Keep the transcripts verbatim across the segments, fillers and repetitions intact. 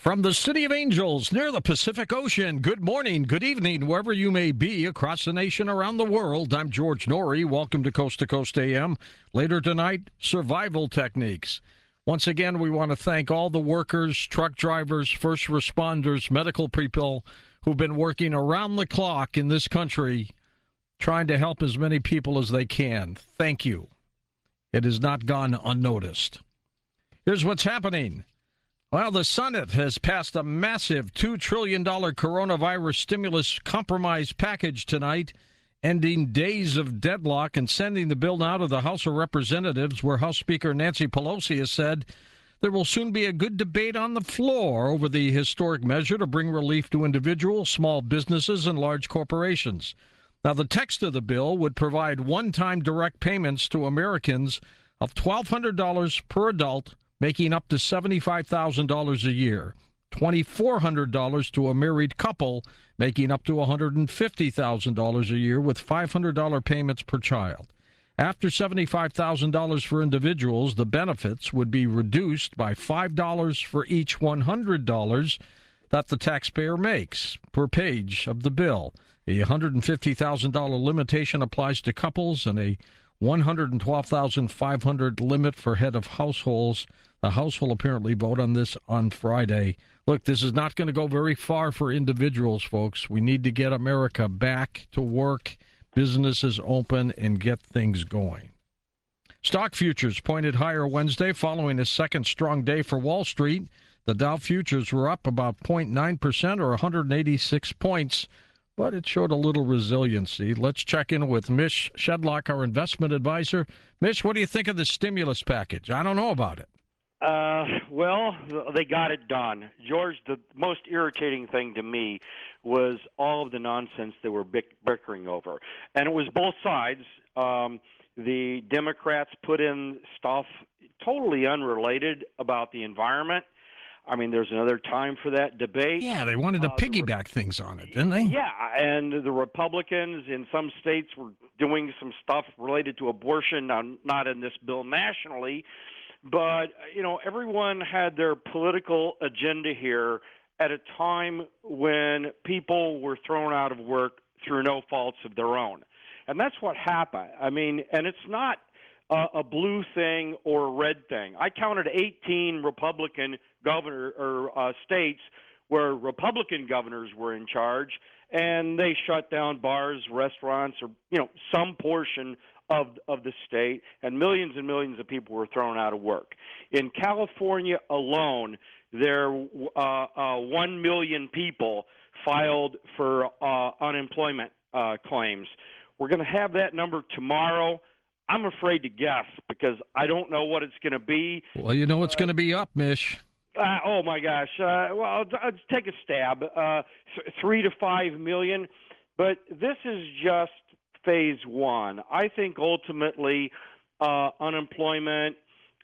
From the City of Angels near the Pacific Ocean, good morning, good evening, wherever you may be across the nation, around the world. I'm George Norrie. Welcome to Coast to Coast A M. Later tonight, survival techniques. Once again, we want to thank all the workers, truck drivers, first responders, medical people who've been working around the clock in this country trying to help as many people as they can. Thank you. It has not gone unnoticed. Here's what's happening. Well, the Senate has passed a massive two trillion dollars coronavirus stimulus compromise package tonight, ending days of deadlock and sending the bill now to the House of Representatives, where House Speaker Nancy Pelosi has said there will soon be a good debate on the floor over the historic measure to bring relief to individuals, small businesses, and large corporations. Now, the text of the bill would provide one-time direct payments to Americans of twelve hundred dollars per adult, making up to seventy-five thousand dollars a year, two thousand four hundred dollars to a married couple, making up to one hundred fifty thousand dollars a year, with five hundred dollars payments per child. After seventy-five thousand dollars for individuals, the benefits would be reduced by five dollars for each one hundred dollars that the taxpayer makes per page of the bill. A one hundred fifty thousand dollars limitation applies to couples and a one hundred twelve thousand five hundred dollars limit for head of households. The House will apparently vote on this on Friday. Look, this is not going to go very far for individuals, folks. We need to get America back to work, businesses open, and get things going. Stock futures pointed higher Wednesday following a second strong day for Wall Street. The Dow futures were up about zero point nine percent or one hundred eighty-six points, but it showed a little resiliency. Let's check in with Mish Shedlock, our investment advisor. Mish, what do you think of the stimulus package? I don't know about it. Uh, well, they got it done. George, the most irritating thing to me was all of the nonsense they were bick- bickering over. And it was both sides. Um, the Democrats put in stuff totally unrelated about the environment. I mean, there's another time for that debate. Yeah, they wanted to uh, piggyback the, things on it, didn't they? Yeah, and the Republicans in some states were doing some stuff related to abortion, now not in this bill nationally. But, you know, everyone had their political agenda here at a time when people were thrown out of work through no faults of their own. And that's what happened. I mean, and it's not a, a blue thing or a red thing. I counted eighteen Republican governor or uh, states where Republican governors were in charge, and they shut down bars, restaurants, or, you know, some portion of of the state, and millions and millions of people were thrown out of work. In California alone, there uh, uh, one million people filed for uh, unemployment uh, claims. We're going to have that number tomorrow. I'm afraid to guess because I don't know what it's going to be. Well, you know it's uh, going to be up, Mish. Uh, oh, my gosh. Uh, well, I'll, I'll take a stab. Uh, th- three to five million. But this is just phase one. I think ultimately uh, unemployment,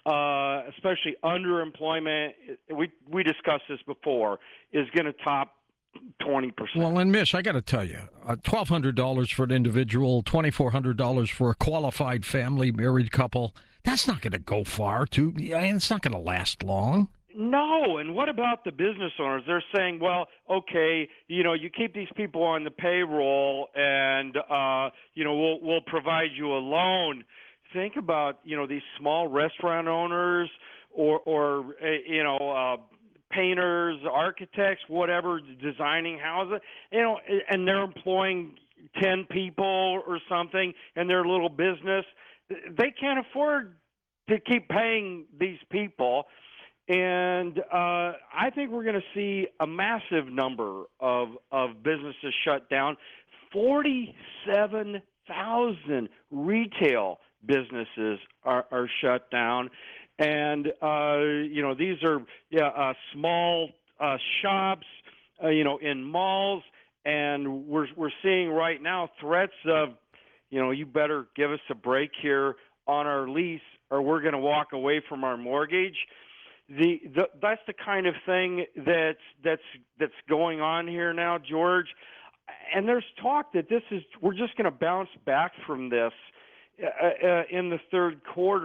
uh, especially underemployment, we we discussed this before, is going to top twenty percent. Well, and Mish, I got to tell you, uh, twelve hundred dollars for an individual, twenty-four hundred dollars for a qualified family, married couple, that's not going to go far, too. And it's not going to last long. No, and what about the business owners? They're saying, well, okay, you know, you keep these people on the payroll and, uh, you know, we'll we'll provide you a loan. Think about, you know, these small restaurant owners or, or uh, you know, uh, painters, architects, whatever, designing houses, you know, and they're employing ten people or something in their little business. They can't afford to keep paying these people. And uh, I think we're going to see a massive number of, of businesses shut down. forty-seven thousand retail businesses are, are shut down. And, uh, you know, these are yeah, uh, small uh, shops, uh, you know, in malls. And we're, we're seeing right now threats of, you know, you better give us a break here on our lease or we're going to walk away from our mortgage. The, the that's the kind of thing that's that's that's going on here now, George. And there's talk that this is we're just going to bounce back from this uh, uh, in the third quarter.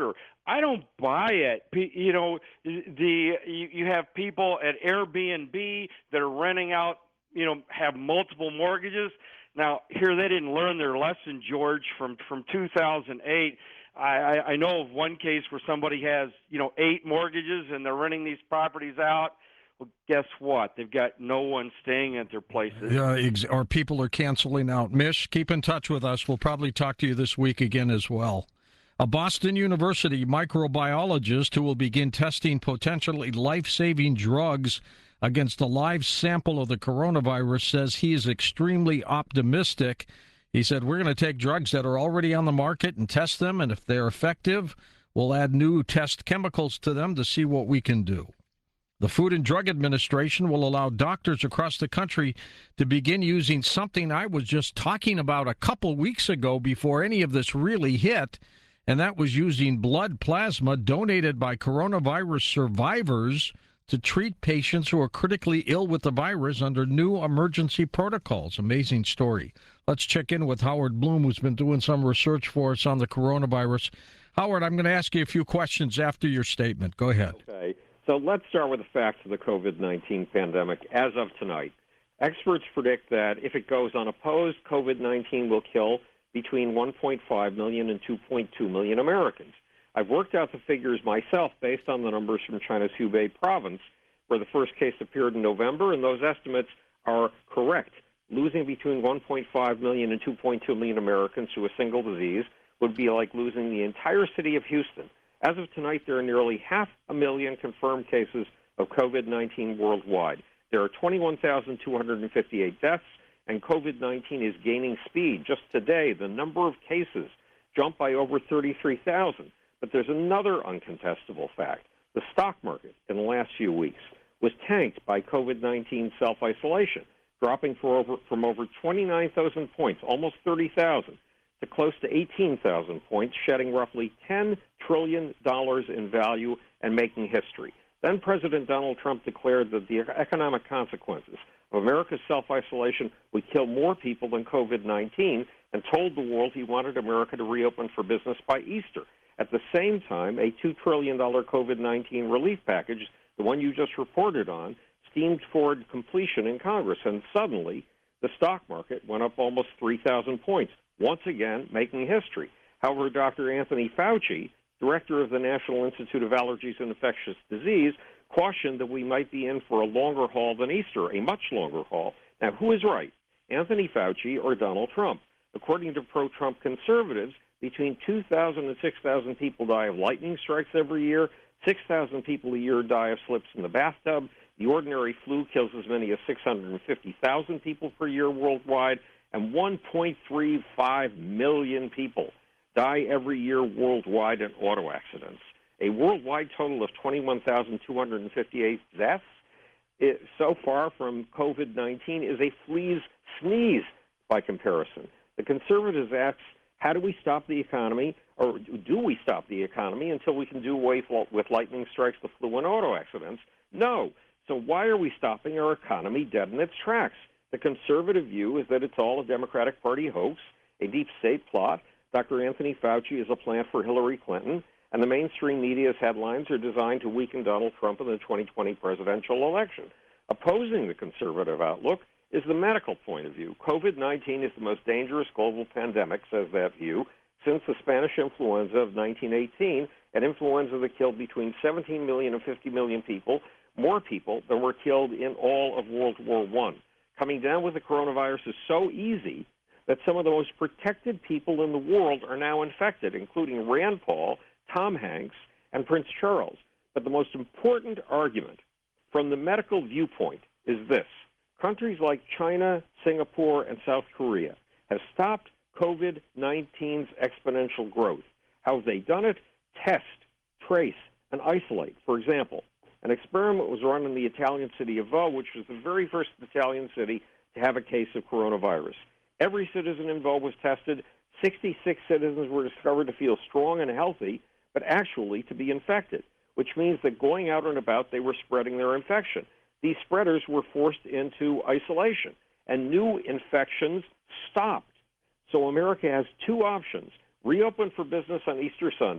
I don't buy it. You know, the you, you have people at Airbnb that are renting out, you know, have multiple mortgages. Now, here they didn't learn their lesson, George, from from two thousand eight. I, I know of one case where somebody has, you know, eight mortgages and they're renting these properties out. Well, guess what? They've got no one staying at their places. Yeah, ex- or people are canceling out. Mish, keep in touch with us. We'll probably talk to you this week again as well. A Boston University microbiologist who will begin testing potentially life-saving drugs against a live sample of the coronavirus says he is extremely optimistic. He said, we're going to take drugs that are already on the market and test them, and if they're effective, we'll add new test chemicals to them to see what we can do. The Food and Drug Administration will allow doctors across the country to begin using something I was just talking about a couple weeks ago before any of this really hit, and that was using blood plasma donated by coronavirus survivors to treat patients who are critically ill with the virus under new emergency protocols. Amazing story. Let's check in with Howard Bloom, who's been doing some research for us on the coronavirus. Howard, I'm going to ask you a few questions after your statement. Go ahead. Okay. So let's start with the facts of the COVID nineteen pandemic as of tonight. Experts predict that if it goes unopposed, COVID nineteen will kill between one point five million and two point two million Americans. I've worked out the figures myself based on the numbers from China's Hubei province, where the first case appeared in November, and those estimates are correct. Losing between one point five million and two point two million Americans to a single disease would be like losing the entire city of Houston. As of tonight, there are nearly half a million confirmed cases of COVID nineteen worldwide. There are twenty-one thousand two hundred fifty-eight deaths, and COVID nineteen is gaining speed. Just today, the number of cases jumped by over thirty-three thousand. But there's another uncontestable fact. The stock market in the last few weeks was tanked by COVID nineteen self-isolation, dropping for over, from over twenty-nine thousand points, almost thirty thousand, to close to eighteen thousand points, shedding roughly ten trillion dollars in value and making history. Then President Donald Trump declared that the economic consequences of America's self-isolation would kill more people than COVID nineteen and told the world he wanted America to reopen for business by Easter. At the same time, a two trillion dollars COVID nineteen relief package, the one you just reported on, steamed toward completion in Congress, and suddenly the stock market went up almost three thousand points, once again making history. However, Doctor Anthony Fauci, director of the National Institute of Allergies and Infectious Disease, cautioned that we might be in for a longer haul than Easter, a much longer haul. Now, who is right, Anthony Fauci or Donald Trump? According to pro-Trump conservatives, between two thousand and six thousand people die of lightning strikes every year. six thousand people a year die of slips in the bathtub. The ordinary flu kills as many as six hundred fifty thousand people per year worldwide, and one point three five million people die every year worldwide in auto accidents. A worldwide total of twenty-one thousand two hundred fifty-eight deaths it, so far from COVID nineteen is a flea's sneeze by comparison. The conservatives ask, how do we stop the economy, or do we stop the economy until we can do away with lightning strikes, the flu, and auto accidents? No. So why are we stopping our economy dead in its tracks? The conservative view is that it's all a Democratic Party hoax, a deep state plot. Doctor Anthony Fauci is a plant for Hillary Clinton, and the mainstream media's headlines are designed to weaken Donald Trump in the twenty twenty presidential election. Opposing the conservative outlook is the medical point of view. COVID nineteen is the most dangerous global pandemic, says that view, since the Spanish influenza of nineteen eighteen, an influenza that killed between seventeen million and fifty million people, more people than were killed in all of World War One. Coming down with the coronavirus is so easy that some of the most protected people in the world are now infected, including Rand Paul, Tom Hanks, and Prince Charles. But the most important argument from the medical viewpoint is this. Countries like China, Singapore, and South Korea have stopped COVID nineteen's exponential growth. How have they done it? Test, trace, and isolate. For example, an experiment was run in the Italian city of Vo, which was the very first Italian city to have a case of coronavirus. Every citizen in Vo was tested. sixty-six citizens were discovered to feel strong and healthy, but actually to be infected, which means that going out and about, they were spreading their infection. These spreaders were forced into isolation, and new infections stopped. So America has two options: reopen for business on Easter Sunday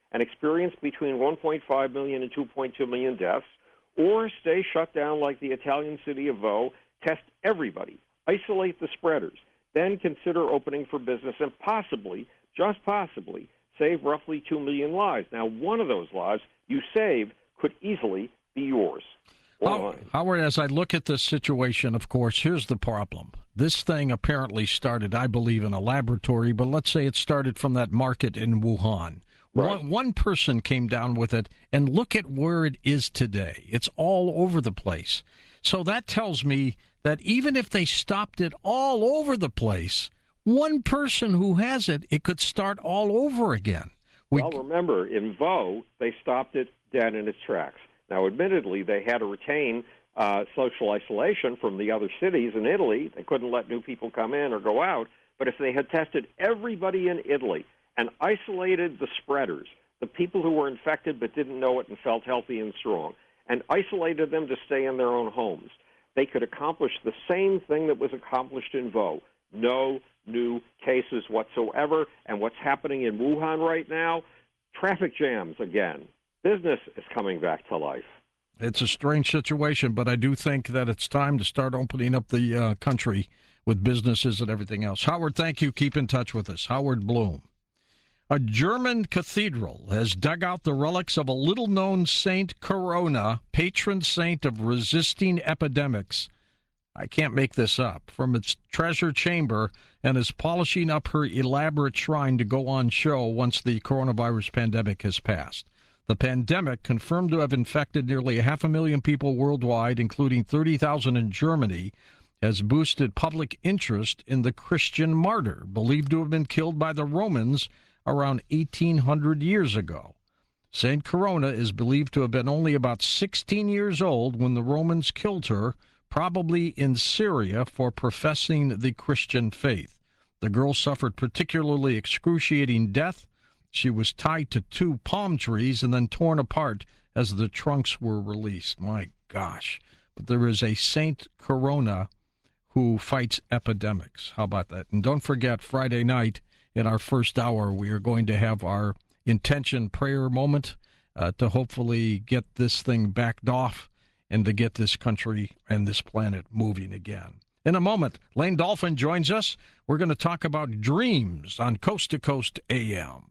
and experience between one point five million and two point two million deaths, or stay shut down like the Italian city of Vaud, test everybody, isolate the spreaders, then consider opening for business and possibly, just possibly, save roughly two million lives. Now, one of those lives you save could easily be yours. How, Howard, as I look at this situation, of course, here's the problem. This thing apparently started, I believe, in a laboratory, but let's say it started from that market in Wuhan. Right. One, one person came down with it, and look at where it is today. It's all over the place. So that tells me that even if they stopped it all over the place, one person who has it, it could start all over again. We, well, remember, in Vaud, they stopped it dead in its tracks. Now, admittedly, they had to retain uh, social isolation from the other cities in Italy. They couldn't let new people come in or go out. But if they had tested everybody in Italy and isolated the spreaders, the people who were infected but didn't know it and felt healthy and strong, and isolated them to stay in their own homes, they could accomplish the same thing that was accomplished in Vaud. No new cases whatsoever. And what's happening in Wuhan right now? Traffic jams again. Business is coming back to life. It's a strange situation, but I do think that it's time to start opening up the uh, country with businesses and everything else. Howard, thank you. Keep in touch with us. Howard Bloom. A German cathedral has dug out the relics of a little-known Saint Corona, patron saint of resisting epidemics. I can't make this up. From its treasure chamber, and is polishing up her elaborate shrine to go on show once the coronavirus pandemic has passed. The pandemic, confirmed to have infected nearly half a million people worldwide, including thirty thousand in Germany, has boosted public interest in the Christian martyr, believed to have been killed by the Romans around eighteen hundred years ago. Saint Corona is believed to have been only about sixteen years old when the Romans killed her, probably in Syria, for professing the Christian faith. The girl suffered particularly excruciating death. She was tied to two palm trees and then torn apart as the trunks were released. My gosh. But there is a Saint Corona who fights epidemics. How about that? And don't forget, Friday night in our first hour, we are going to have our intention prayer moment uh, to hopefully get this thing backed off and to get this country and this planet moving again. In a moment, Lane Dolphin joins us. We're going to talk about dreams on Coast to Coast A M.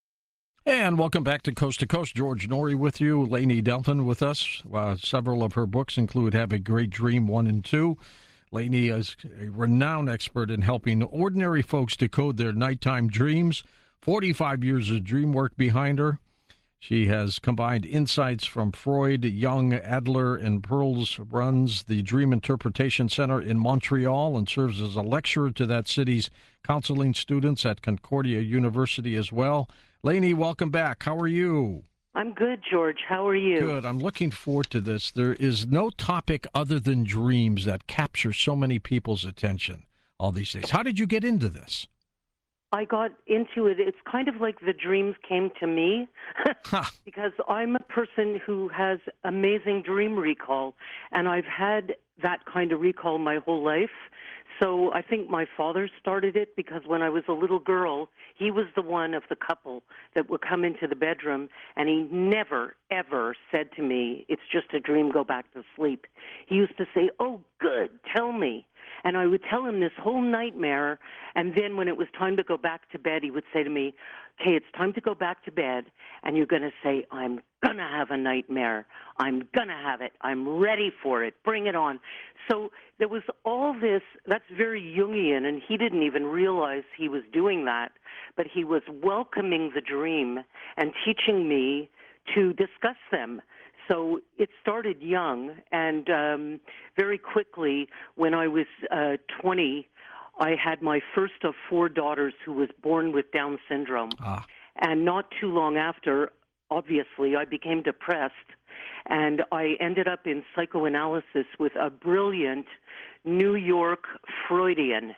And welcome back to Coast to Coast. George Norrie with you, Lainey Delton with us. Uh, several of her books include Have a Great Dream one and two. Lainey is a renowned expert in helping ordinary folks decode their nighttime dreams. forty-five years of dream work behind her. She has combined insights from Freud, Jung, Adler, and Pearls, runs the Dream Interpretation Center in Montreal, and serves as a lecturer to that city's counseling students at Concordia University as well. Lainey, welcome back. How are you? I'm good, George. How are you? Good. I'm looking forward to this. There is no topic other than dreams that capture so many people's attention all these days. How did you get into this? I got into it. It's kind of like the dreams came to me because I'm a person who has amazing dream recall, and I've had that kind of recall my whole life. So I think my father started it because when I was a little girl, he was the one of the couple that would come into the bedroom, and he never, ever said to me, "It's just a dream, go back to sleep." He used to say, "Oh, good, tell me." And I would tell him this whole nightmare, and then when it was time to go back to bed, he would say to me, "Okay, it's time to go back to bed, and you're going to say, I'm going to have a nightmare. I'm going to have it. I'm ready for it. Bring it on." So there was all this, that's very Jungian, and he didn't even realize he was doing that, but he was welcoming the dream and teaching me to discuss them. So it started young, and um, very quickly, when I was uh, twenty, I had my first of four daughters who was born with Down syndrome. Ah. And not too long after, obviously, I became depressed, and I ended up in psychoanalysis with a brilliant New York Freudian.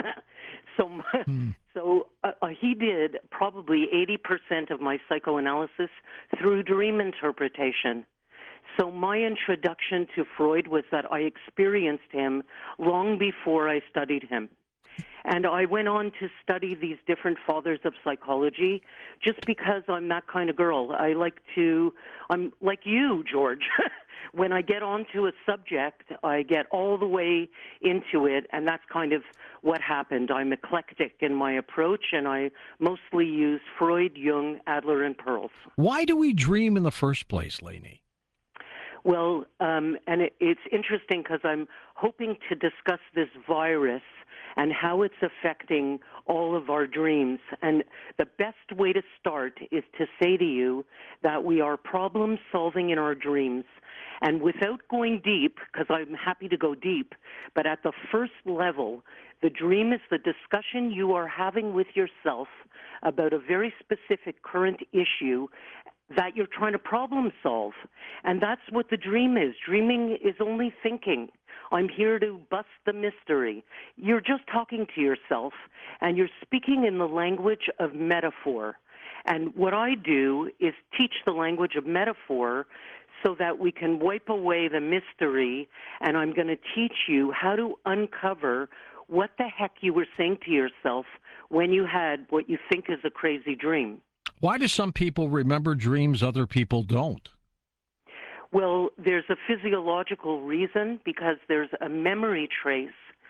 so my, hmm. so uh, he did probably eighty percent of my psychoanalysis through dream interpretation. So my introduction to Freud was that I experienced him long before I studied him. And I went on to study these different fathers of psychology just because I'm that kind of girl. I like to, I'm like you, George. When I get onto a subject, I get all the way into it, and that's kind of what happened. I'm eclectic in my approach, and I mostly use Freud, Jung, Adler, and Pearls. Why do we dream in the first place, Lainey? Well, um, and it, it's interesting because I'm hoping to discuss this virus and how it's affecting all of our dreams. And the best way to start is to say to you that we are problem solving in our dreams. And without going deep, because I'm happy to go deep, but at the first level, the dream is the discussion you are having with yourself about a very specific current issue that you're trying to problem solve. And that's what the dream is. Dreaming is only thinking. I'm here to bust the mystery. You're just talking to yourself, and you're speaking in the language of metaphor. And what I do is teach the language of metaphor so that we can wipe away the mystery, and I'm going to teach you how to uncover what the heck you were saying to yourself when you had what you think is a crazy dream. Why do some people remember dreams other people don't? Well, there's a physiological reason, because there's a memory trace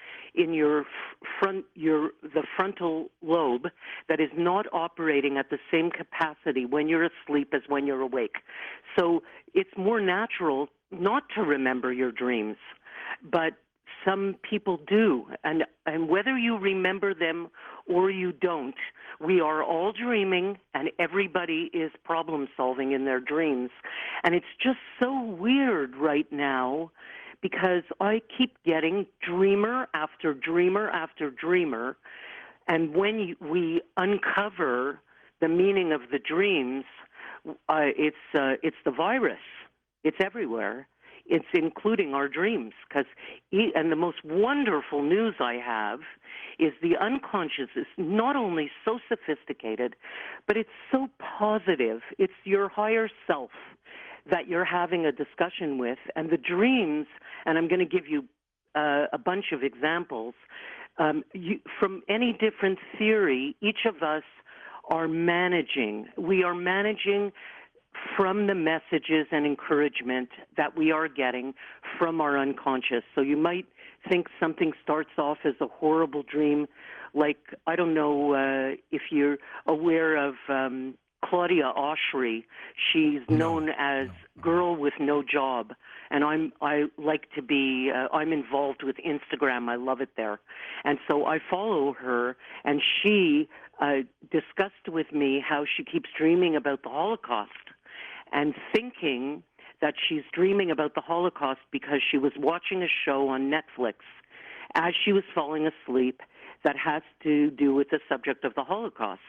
in your front, your the frontal lobe that is not operating at the same capacity when you're asleep as when you're awake. So it's more natural not to remember your dreams, but some people do, and and whether you remember them or you don't, we are all dreaming, and everybody is problem solving in their dreams. And it's just so weird right now, because I keep getting dreamer after dreamer after dreamer, and when you, we uncover the meaning of the dreams, uh, it's uh, it's the virus. It's everywhere. It's including our dreams. Because, and the most wonderful news I have is the unconscious is not only so sophisticated, but it's so positive. It's your higher self that you're having a discussion with. And the dreams, and I'm going to give you uh, a bunch of examples, um, you, from any different theory, each of us are managing. We are managing from the messages and encouragement that we are getting from our unconscious. So you might think something starts off as a horrible dream, like, I don't know uh, if you're aware of um, Claudia Oshry. She's no, known as no. Girl with No Job, and I'm I like to be uh, I'm involved with Instagram. I love it there, and so I follow her, and she uh, discussed with me how she keeps dreaming about the Holocaust, and thinking that she's dreaming about the Holocaust because she was watching a show on Netflix as she was falling asleep that has to do with the subject of the Holocaust.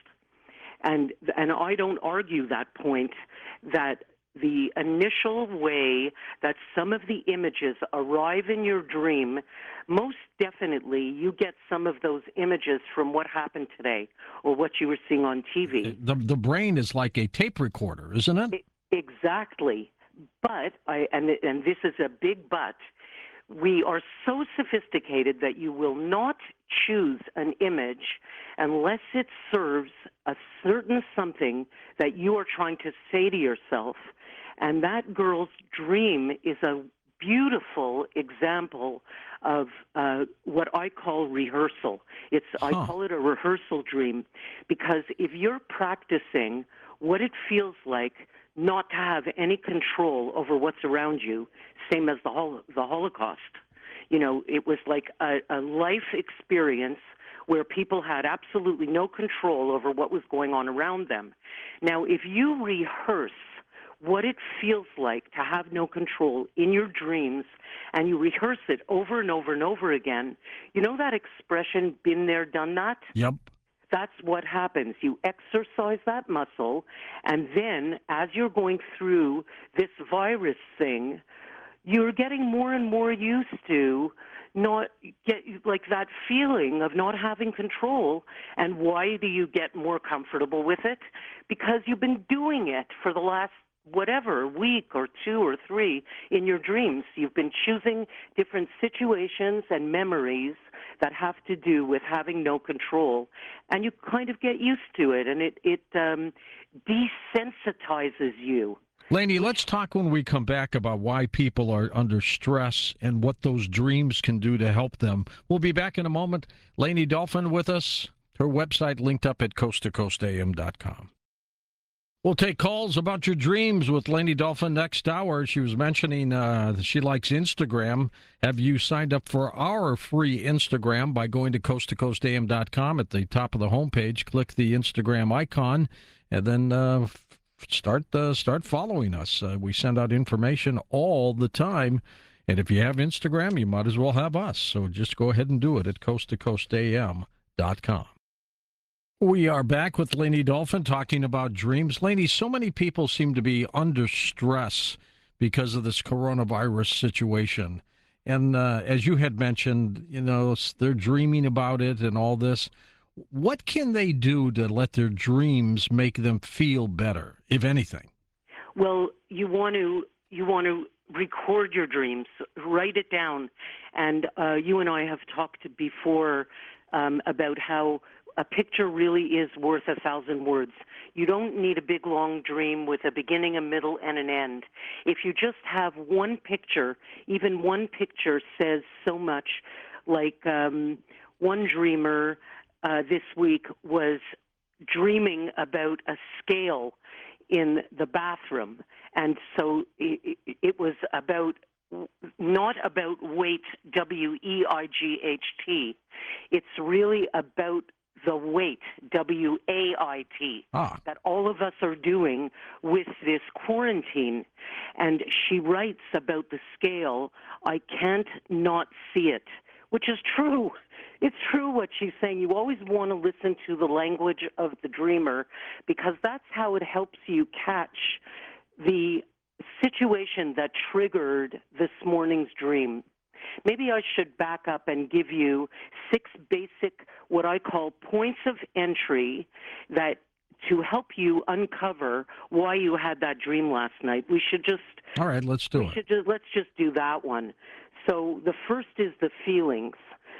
And and I don't argue that point, that the initial way that some of the images arrive in your dream, most definitely you get some of those images from what happened today or what you were seeing on T V. The, the brain is like a tape recorder, isn't it? it exactly. But, I and, and this is a big but, we are so sophisticated that you will not choose an image unless it serves a certain something that you are trying to say to yourself. And that girl's dream is a beautiful example of uh, what I call rehearsal. It's huh. I call it a rehearsal dream, because if you're practicing what it feels like not to have any control over what's around you, same as the hol- the Holocaust. You know, it was like a, a life experience where people had absolutely no control over what was going on around them. Now, if you rehearse what it feels like to have no control in your dreams, and you rehearse it over and over and over again, you know that expression, been there, done that? Yep. That's what happens. You exercise that muscle, and then as you're going through this virus thing, you're getting more and more used to not get like that feeling of not having control. And why do you get more comfortable with it? Because you've been doing it for the last whatever, a week or two or three in your dreams. You've been choosing different situations and memories that have to do with having no control, and you kind of get used to it, and it, it um, desensitizes you. Lainey, let's talk when we come back about why people are under stress and what those dreams can do to help them. We'll be back in a moment. Lainey Dolphin with us. Her website linked up at coast to coast a m dot com. We'll take calls about your dreams with Lainey Dolphin next hour. She was mentioning uh, that she likes Instagram. Have you signed up for our free Instagram by going to coast to coast a m dot com at the top of the homepage? Click the Instagram icon and then uh, start uh, start following us. Uh, we send out information all the time. And if you have Instagram, you might as well have us. So just go ahead and do it at coast to coast a m dot com. We are back with Lainey Dolphin talking about dreams. Lainey, so many people seem to be under stress because of this coronavirus situation. And uh, as you had mentioned, you know, they're dreaming about it and all this. What can they do to let their dreams make them feel better, if anything? Well, you want to you want to record your dreams, write it down. And uh, you and I have talked before um, about how a picture really is worth a thousand words. You don't need a big, long dream with a beginning, a middle, and an end. If you just have one picture, even one picture says so much. Like um, one dreamer uh, this week was dreaming about a scale in the bathroom. And so it, it was about not about weight, W E I G H T. It's really about the weight, W A I T, ah. that all of us are doing with this quarantine. And she writes about the scale, I can't not see it, which is true. It's true what she's saying. You always want to listen to the language of the dreamer because that's how it helps you catch the situation that triggered this morning's dream. Maybe I should back up and give you six basic, what I call points of entry that to help you uncover why you had that dream last night. We should just All right, let's do we it. Should just, let's just do that one. So the first is the feelings.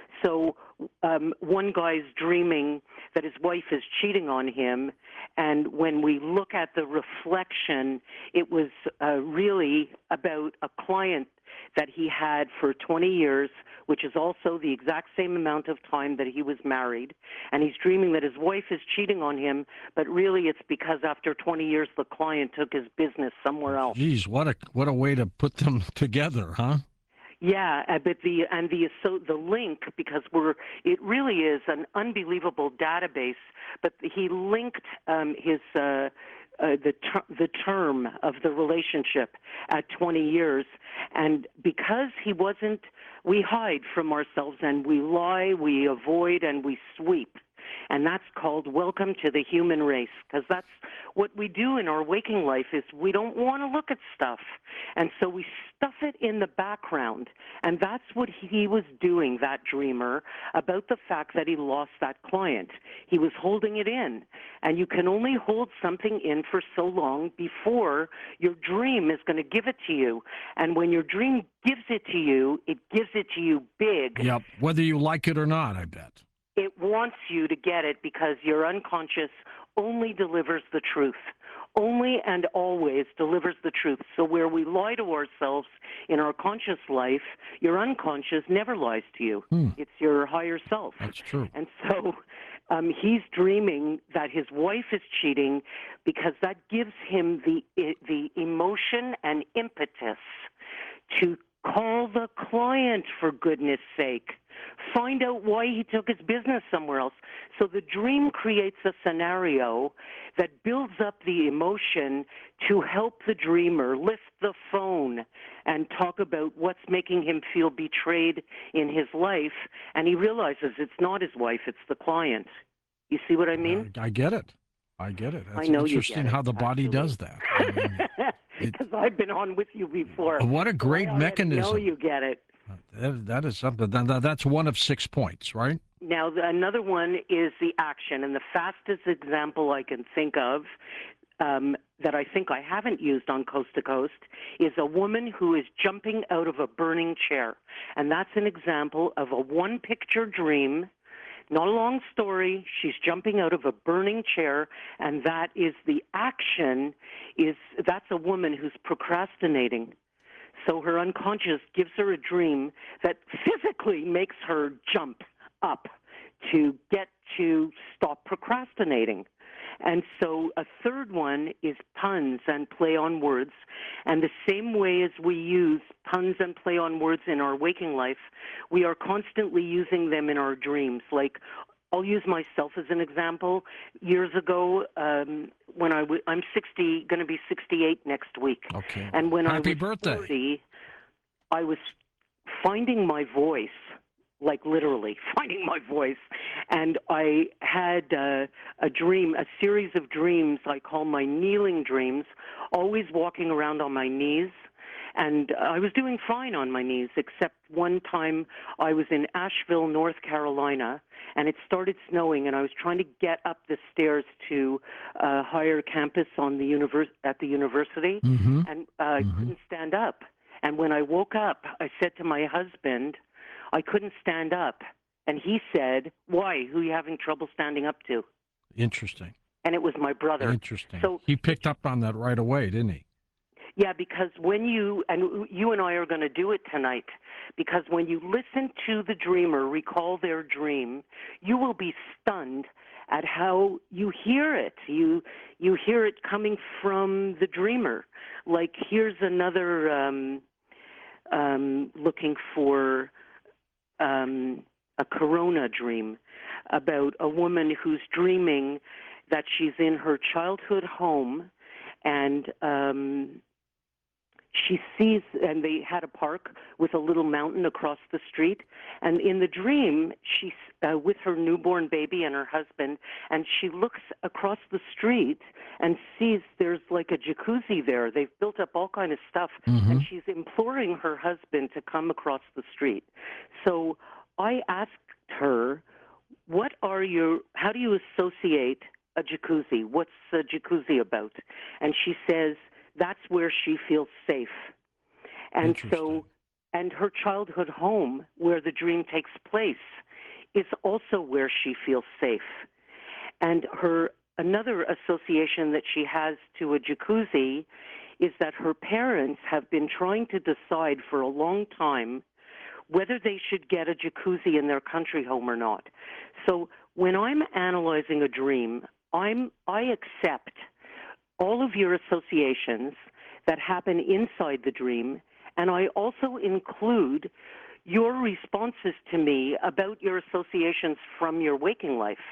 So um, one guy's dreaming that his wife is cheating on him, and when we look at the reflection, it was uh, really about a client that he had for twenty years, which is also the exact same amount of time that he was married. And he's dreaming that his wife is cheating on him, but really it's because after twenty years, the client took his business somewhere else. Geez, what a what a way to put them together, huh? Yeah, uh, but the and the so the link, because we're it really is an unbelievable database. But he linked um, his uh, uh, the ter- the term of the relationship at twenty years, and because he wasn't, we hide from ourselves and we lie, we avoid, and we sweep. And that's called welcome to the human race, because that's what we do in our waking life is we don't want to look at stuff. And so we stuff it in the background. And that's what he was doing, that dreamer, about the fact that he lost that client. He was holding it in. And you can only hold something in for so long before your dream is going to give it to you. And when your dream gives it to you, it gives it to you big. Yep, whether you like it or not, I bet. It wants you to get it because your unconscious only delivers the truth. Only and always delivers the truth. So where we lie to ourselves in our conscious life, your unconscious never lies to you. Hmm. It's your higher self. That's true. And so um, he's dreaming that his wife is cheating because that gives him the the emotion and impetus to call the client, for goodness sake. Find out why he took his business somewhere else. So the dream creates a scenario that builds up the emotion to help the dreamer lift the phone and talk about what's making him feel betrayed in his life. And he realizes it's not his wife, it's the client. You see what I mean? I, I get it. I get it. That's I know interesting you get it, how the body actually. does that. I mean, Because I've been on with you before. what a great I mechanism. know you get it. That, that is something. That, that's one of six points, right? Now, the, another one is the action. And the fastest example I can think of, um, that I think I haven't used on Coast to Coast is a woman who is jumping out of a burning chair. And that's an example of a one-picture dream, not a long story. She's jumping out of a burning chair, and that is the action is that's a woman who's procrastinating. So her unconscious gives her a dream that physically makes her jump up to get to stop procrastinating. And so a third one is puns and play on words. And the same way as we use puns and play on words in our waking life, we are constantly using them in our dreams. Like, I'll use myself as an example. Years ago, um, when I w- I'm sixty, going to be sixty-eight next week. Okay. And when Happy I was birthday. forty, I was finding my voice, like literally finding my voice. And I had uh, a dream, a series of dreams I call my kneeling dreams, always walking around on my knees. And I was doing fine on my knees, except one time I was in Asheville, North Carolina, and it started snowing, and I was trying to get up the stairs to a higher campus on the univers- at the university, Mm-hmm. and uh, I Mhm. couldn't stand up. And when I woke up, I said to my husband, I couldn't stand up. And he said, why? Who are you having trouble standing up to? Interesting. And it was my brother. Interesting. So he picked up on that right away, didn't he? Yeah, because when you, and you and I are going to do it tonight, because when you listen to the dreamer recall their dream, you will be stunned at how you hear it. You you hear it coming from the dreamer. Like, here's another um, um, looking for um, a corona dream about a woman who's dreaming that she's in her childhood home, and um, she sees, and they had a park with a little mountain across the street. And in the dream, she's uh, with her newborn baby and her husband, and she looks across the street and sees there's like a jacuzzi there. They've built up all kind of stuff, Mhm. and she's imploring her husband to come across the street. So I asked her, what are your, how do you associate a jacuzzi? What's a jacuzzi about? And she says, that's where she feels safe. And Interesting. so, and her childhood home, where the dream takes place, is also where she feels safe. And her another association that she has to a jacuzzi is that her parents have been trying to decide for a long time whether they should get a jacuzzi in their country home or not. So when I'm analyzing a dream, I'm I accept all of your associations that happen inside the dream, and I also include your responses to me about your associations from your waking life.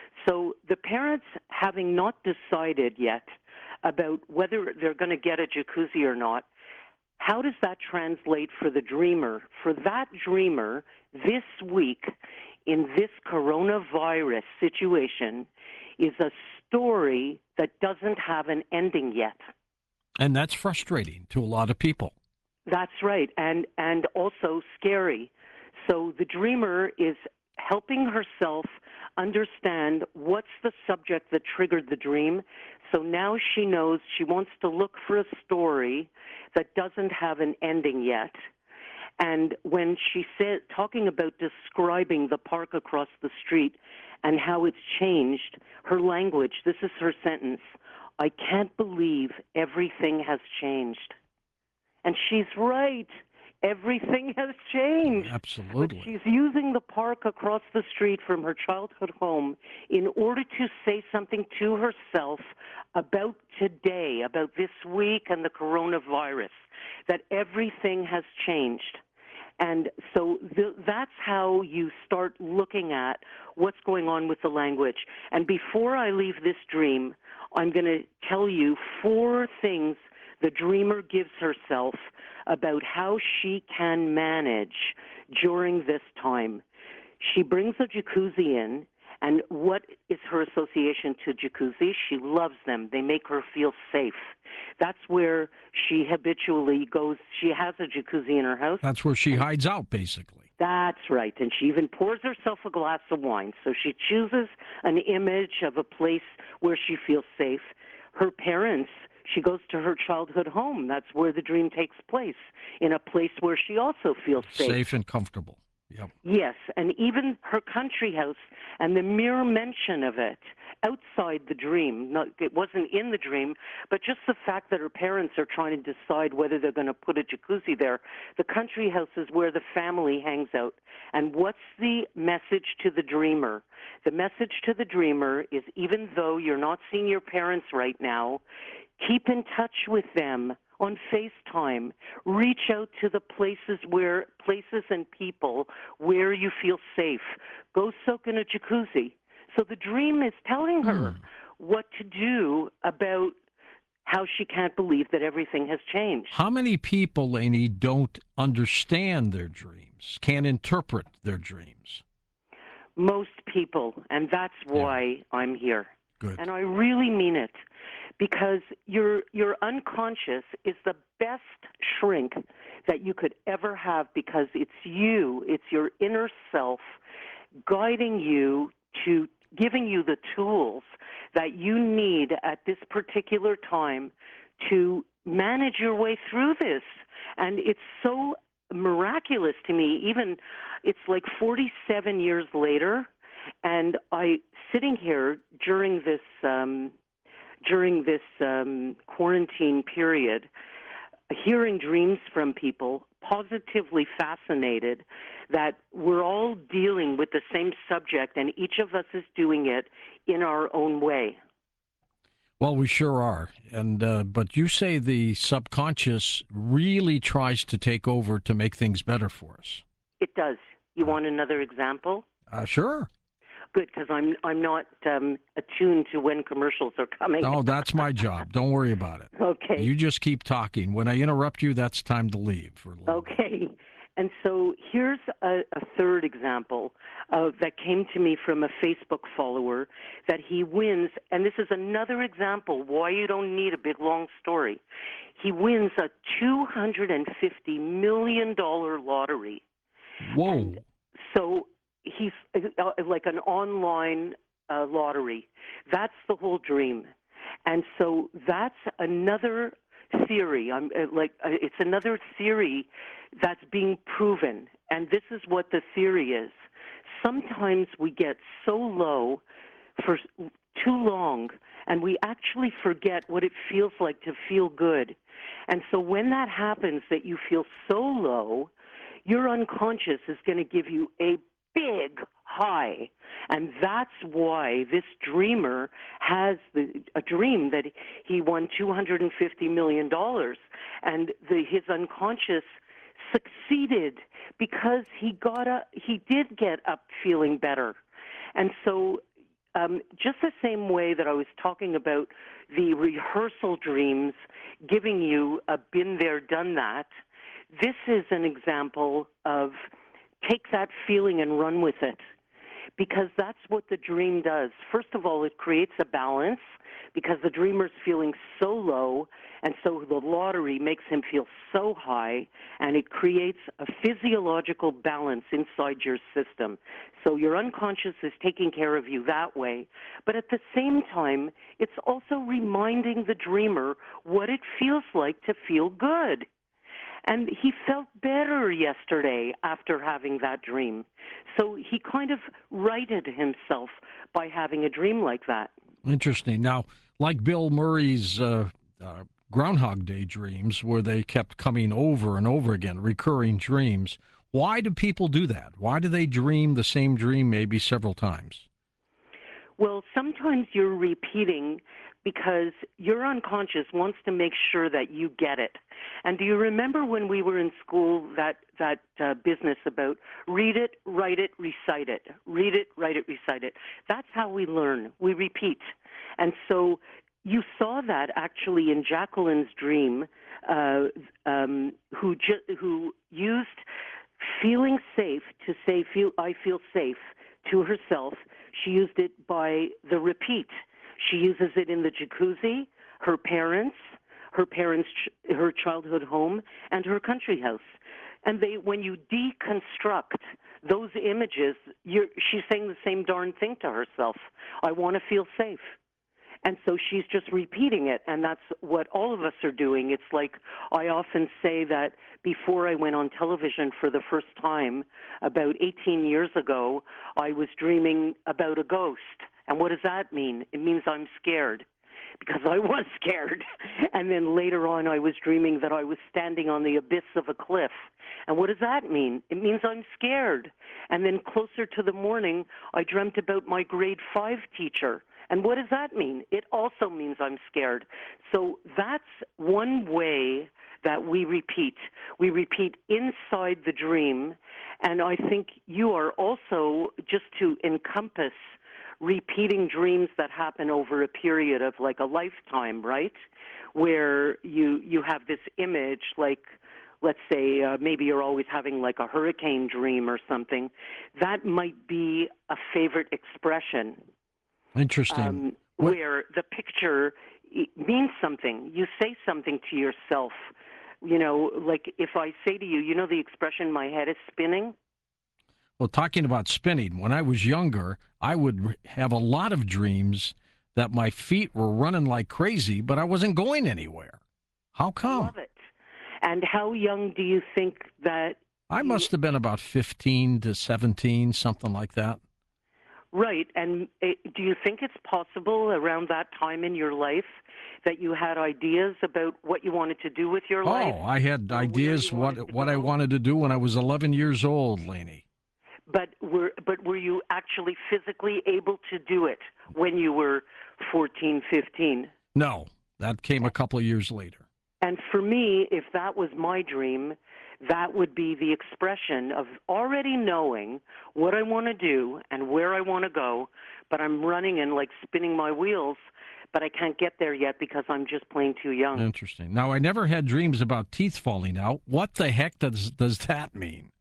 So the parents, having not decided yet about whether they're going to get a jacuzzi or not, how does that translate for the dreamer? For that dreamer, this week, in this coronavirus situation, is a story that doesn't have an ending yet. And that's frustrating to a lot of people. That's right, and and also scary. So the dreamer is helping herself understand what's the subject that triggered the dream. So now she knows she wants to look for a story that doesn't have an ending yet. And when she said, talking about describing the park across the street and how it's changed, her language, this is her sentence, I can't believe everything has changed. And she's right. Everything has changed. Absolutely. But she's using the park across the street from her childhood home in order to say something to herself about today, about this week and the coronavirus, that everything has changed. And so th- that's how you start looking at what's going on with the language. And before I leave this dream, I'm going to tell you four things the dreamer gives herself about how she can manage during this time. She brings a jacuzzi in, and what is her association to jacuzzi? She loves them. They make her feel safe. That's where she habitually goes. She has a jacuzzi in her house. That's where she hides out, basically. That's right. And she even pours herself a glass of wine. So she chooses an image of a place where she feels safe. her parents, she goes to her childhood home. That's where the dream takes place, in a place where she also feels safe. Safe and comfortable. Yep. Yes, and even her country house and the mere mention of it outside the dream, not, it wasn't in the dream, but just the fact that her parents are trying to decide whether they're going to put a jacuzzi there. The country house is where the family hangs out. And what's the message to the dreamer? The message to the dreamer is, even though you're not seeing your parents right now, keep in touch with them on FaceTime. Reach out to the places where places and people where you feel safe. Go soak in a jacuzzi. So the dream is telling her mm. what to do about how she can't believe that everything has changed. How many people, Lainey, don't understand their dreams, can't interpret their dreams? Most people, and that's why yeah. I'm here. Good. And I really mean it, because your your unconscious is the best shrink that you could ever have, because it's you, it's your inner self guiding you to giving you the tools that you need at this particular time to manage your way through this. And it's so miraculous to me. Even it's like forty-seven years later, and I sitting here during this um, during this um, quarantine period, hearing dreams from people, positively fascinated that we're all dealing with the same subject, and each of us is doing it in our own way. Well, we sure are. And uh, but you say the subconscious really tries to take over to make things better for us. It does. You want another example? Uh, sure. Good, because I'm I'm not um, attuned to when commercials are coming. Oh, that's my job. Don't worry about it. Okay. You just keep talking. When I interrupt you, that's time to leave. For a little okay. bit. And so here's a, a third example uh, that came to me from a Facebook follower that he wins, and this is another example why you don't need a big, long story. He wins a two hundred fifty million dollars lottery. Whoa. And so he's uh, like an online uh, lottery. That's the whole dream. And so that's another theory. I'm uh, like uh, it's another theory that's being proven. And this is what the theory is. Sometimes we get so low for too long, and we actually forget what it feels like to feel good. And so when that happens, that you feel so low, your unconscious is going to give you a big high. And that's why this dreamer has the, a dream that he won two hundred fifty million dollars. And the, his unconscious succeeded because he got a, he did get up feeling better. And so um, just the same way that I was talking about the rehearsal dreams giving you a been there, done that, this is an example of take that feeling and run with it, because that's what the dream does. First of all, it creates a balance because the dreamer's feeling so low, and so the lottery makes him feel so high, and it creates a physiological balance inside your system. So your unconscious is taking care of you that way. But at the same time, it's also reminding the dreamer what it feels like to feel good. And he felt better yesterday after having that dream. So he kind of righted himself by having a dream like that. Interesting. Now, like Bill Murray's uh, uh, Groundhog Day dreams, where they kept coming over and over again, recurring dreams, why do people do that? Why do they dream the same dream maybe several times? Well, sometimes you're repeating because your unconscious wants to make sure that you get it. And do you remember when we were in school that that uh, business about read it, write it, recite it, read it, write it, recite it? That's how we learn. We repeat. And so you saw that actually in Jacqueline's dream, uh, um, who ju- who used feeling safe to say, feel, I feel safe to herself. She used it by the repeat. She uses it in the jacuzzi, her parents, her parents, her childhood home, and her country house. And they, when you deconstruct those images, you're, she's saying the same darn thing to herself. I want to feel safe. And so she's just repeating it, and that's what all of us are doing. It's like I often say that before I went on television for the first time, about eighteen years ago, I was dreaming about a ghost. And what does that mean? It means I'm scared, because I was scared. And then later on, I was dreaming that I was standing on the abyss of a cliff. And what does that mean? It means I'm scared. And then closer to the morning, I dreamt about my grade five teacher. And what does that mean? It also means I'm scared. So that's one way that we repeat. We repeat inside the dream. And I think you are also, just to encompass repeating dreams that happen over a period of like a lifetime, right? Where you you have this image, like, let's say uh, maybe you're always having like a hurricane dream or something. That might be a favorite expression. Interesting. Um, where the picture means something. You say something to yourself. You know, like if I say to you, you know the expression, my head is spinning? Well, talking about spinning, when I was younger, I would have a lot of dreams that my feet were running like crazy, but I wasn't going anywhere. How come? I love it. And how young do you think that? I you... must have been about fifteen to seventeen, something like that. Right. And it, do you think it's possible around that time in your life that you had ideas about what you wanted to do with your Oh, life? I had or ideas what what I wanted to do when I was eleven years old, Lainey. But were but were you actually physically able to do it when you were fourteen, fifteen? No, that came a couple of years later. And for me, if that was my dream, that would be the expression of already knowing what I want to do and where I want to go, but I'm running and like spinning my wheels, but I can't get there yet because I'm just plain too young. Interesting. Now, I never had dreams about teeth falling out. What the heck does does that mean?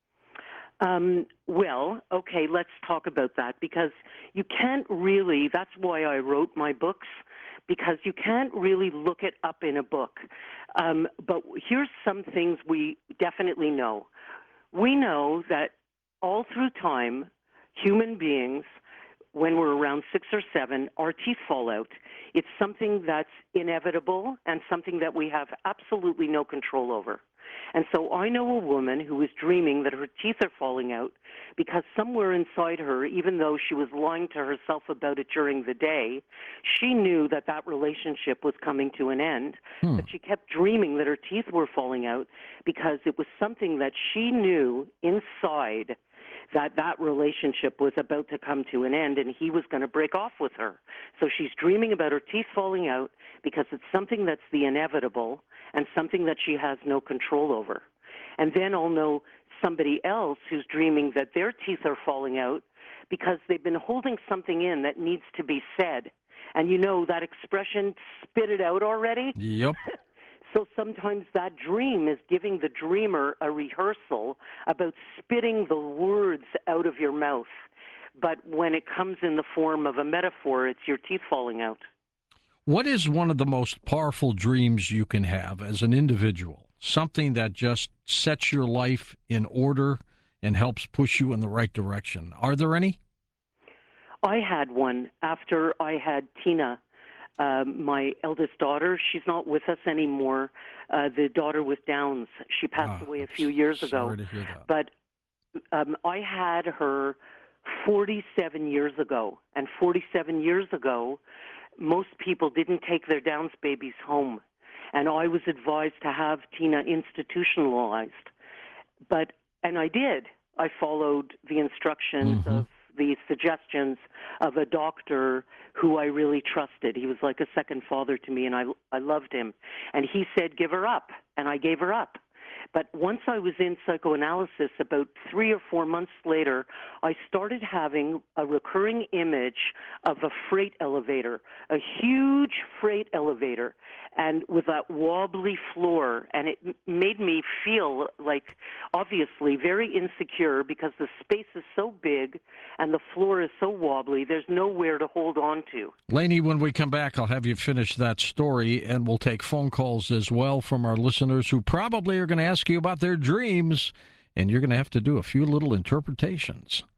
Um, well, okay, let's talk about that, because you can't really, that's why I wrote my books, because you can't really look it up in a book. Um, but here's some things we definitely know. We know that all through time, human beings, when we're around six or seven, our teeth fall out. It's something that's inevitable and something that we have absolutely no control over. And so I know a woman who is dreaming that her teeth are falling out because somewhere inside her, even though she was lying to herself about it during the day, she knew that that relationship was coming to an end. Hmm. But she kept dreaming that her teeth were falling out because it was something that she knew inside that that relationship was about to come to an end and he was going to break off with her. So she's dreaming about her teeth falling out because it's something that's the inevitable and something that she has no control over. And then I'll know somebody else who's dreaming that their teeth are falling out because they've been holding something in that needs to be said. And you know that expression, spit it out already? Yep. So sometimes that dream is giving the dreamer a rehearsal about spitting the words out of your mouth. But when it comes in the form of a metaphor, it's your teeth falling out. What is one of the most powerful dreams you can have as an individual? Something that just sets your life in order and helps push you in the right direction. Are there any? I had one after I had Tina. Um, my eldest daughter, she's not with us anymore. Uh, the daughter with Downs, she passed oh, away a few years sorry ago. To hear that. But um, I had her forty-seven years ago. And forty-seven years ago, most people didn't take their Downs babies home. And I was advised to have Tina institutionalized. But, and I did. I followed the instructions mm-hmm. of the suggestions of a doctor who I really trusted. He was like a second father to me, and I, I loved him. And he said, give her up, and I gave her up. But once I was in psychoanalysis, about three or four months later, I started having a recurring image of a freight elevator, a huge freight elevator, and with that wobbly floor. And it made me feel like, obviously, very insecure because the space is so big and the floor is so wobbly, there's nowhere to hold on to. Lainey, when we come back, I'll have you finish that story, and we'll take phone calls as well from our listeners who probably are going to ask you about their dreams, and you're going to have to do a few little interpretations.